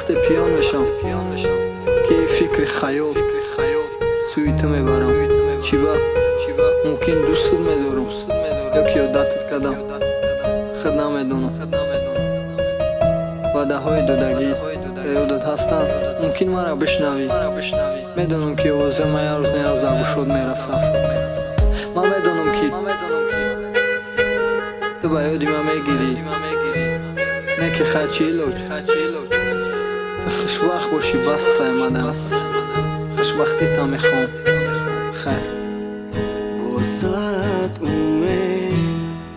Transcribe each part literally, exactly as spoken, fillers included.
وقت پیان میشم که فکر خیال سویت میبرم چی با ممکن دوستت میدارم یا که یادتت کردم خود نمیدونم وعده های دودگی یادت هستن ممکن مرا بشنوی میدونم که آوازه من یه روز نیاز به گوشت میرسم من میدونم که تو با یادی من میگیری نه که خچی لوگ تو خوشبخت باشی بس سایمانه خوشبختی تا میخوام خیر بوسات امید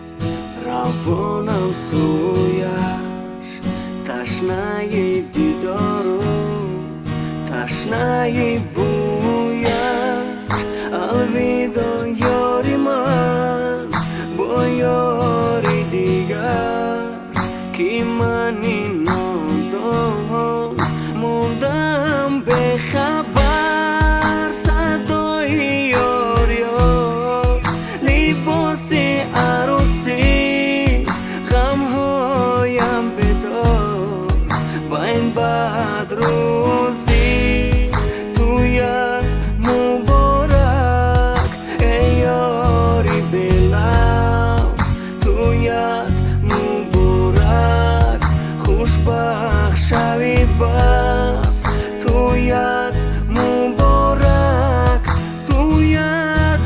روانم سویش تشنه دیدارو تشنه بویش الویدا یاری من با یاری دیگر که منی نادان موندم به خبر صدای یار یار لباس عروسی غمهایم بدار با این بد روزی تویت مبارک ای یاری بلوز تویت مبارک خوشبخت شوی بس تویت مبارک تویت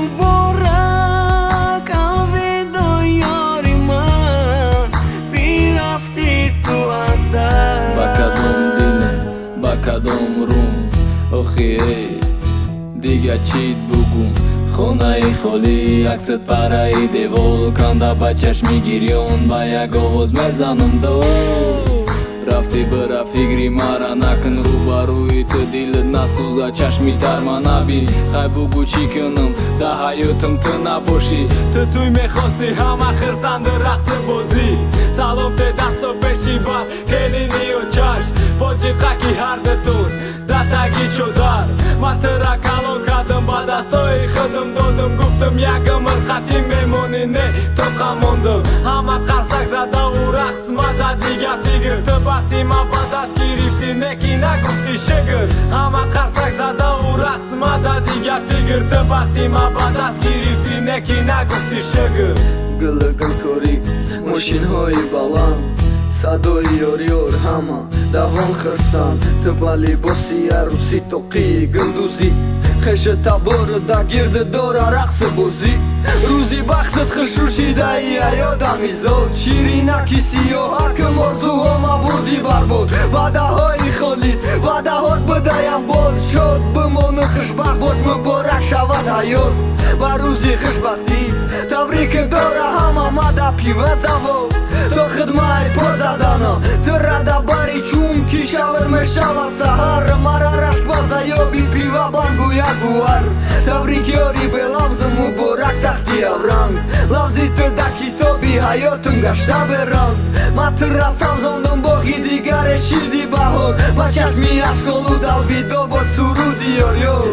مبارک الویدا یاری من بیرفتی تو از در با کدوم دینم با کدوم روم آخی دیگه چیت بگم خونه خالی عکست پرای دیوال کنده با چشمی گریون با یک آواز میزنم دو رفتی برا فکری مرا نکن رو بروی تو دیلت نسوزه چشمی تر من نبین خیلی بگو چی کنم ده حیاتم تو نباشی تو توی میخواستی همه خرسند رقص بازی سلام ته دست و پیشی بر کلینی و چشم باجی قکی هر دتون ده تگی چودر من ترا کلان کردم با دستای خودم دادم گفتم یک عمر خطی میمونی نه تو خموندم همه قرصک زده و رقص مده دیگه فکر تو وقتی ما با دست گرفتی نکی نگفتی شگر همه قرصک زده و رقص مده دیگه فکر تو وقتی ما با دست گرفتی نکی نگفتی شگر گل گل کاری ماشین های بلند صدای یار یار همه دوان خرسان تو با لباسی عروسی توقی گلدوزی خش تبار دا گرد داره رقص بازی روزی بختت خوش روشیده ای یادم زاد شیرینکی سیاه که مرزوها ما بردی برباد وعده های خالی وعده هات بدهیم باد شد بمان خوشبخت باش مبارک شود حیات و روزی خوشبختی تبریک داره همه مده پیوه زوا تا خدمه پا زدنم تو رده بری چون کی شود میشود سهر مرا رشت بازه یا بی پیوه بانگو یک گوهر تبریک یاری به لفظ مبارک تختی ابرنگ لفظی تو در کتابی حیاتم گشته برنگ من تو را سمزاندم باقی دیگر شیردی بهار با چشمی اشکالو الویدا با سرودی یار یار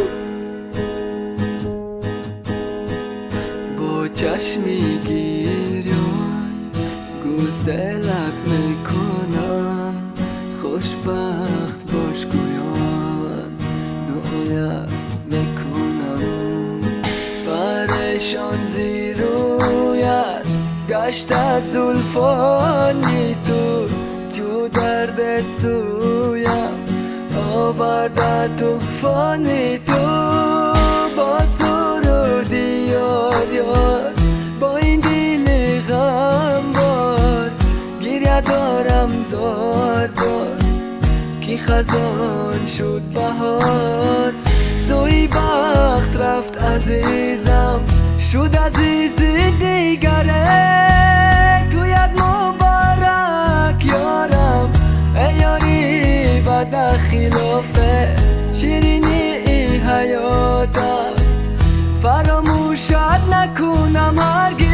با چشمی گیریان گوسلت میکنم خوشبخت باش گویان دعایت میکنم پریشان زیرویت گشت از زلفانی تو تو درد سویم آورده توفانی تو با سرودی یار یار با این دل غمبار گریه دارم زار زار کی خزان شد بهار سوی بخت رفت عزیزم شد عزیز دیگره تویت مبارک یارم ای یاری و در خلافه شیرینی ای حیاتم فراموشت نکنم هرگز